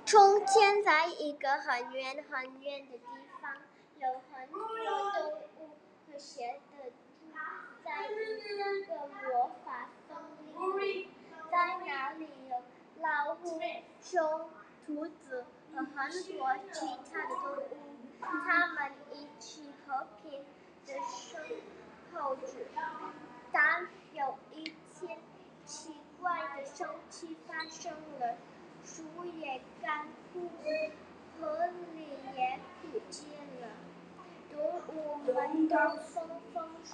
从前，在一个很远很远的地方，有很多动物和写的兔，在一个魔法森林，在那里有老虎、熊、兔子和很多其他的动物，它们一起和平地生活着。但有一天，奇怪的事情发生了。树也干枯，河里也不见了，动物们都纷纷